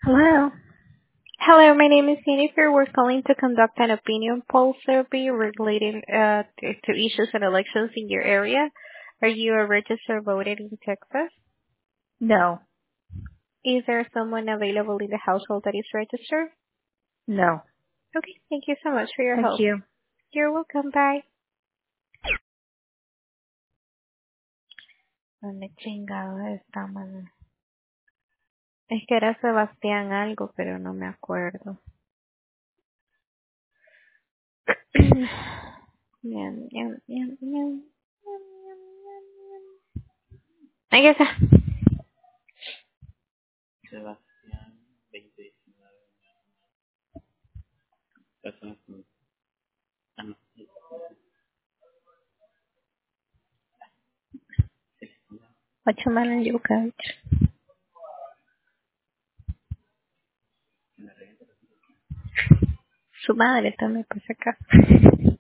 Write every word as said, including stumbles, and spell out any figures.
Hello. Hello, my name is Jennifer. We're calling to conduct an opinion poll survey relating uh, to, to issues and elections in your area. Are you a registered voter in Texas? No. Is there someone available in the household that is registered? No. Okay, thank you so much for your Thank help. you. You're welcome. Bye. ¿Dónde chingados está, mano? Es que era Sebastián algo, pero no me acuerdo. Miam, miam, miam, miam. Ahí está. Sebastián veinte diecinueve. Personas con... Ah, no. Watermelon yogurt. Su madre también, por si acaso.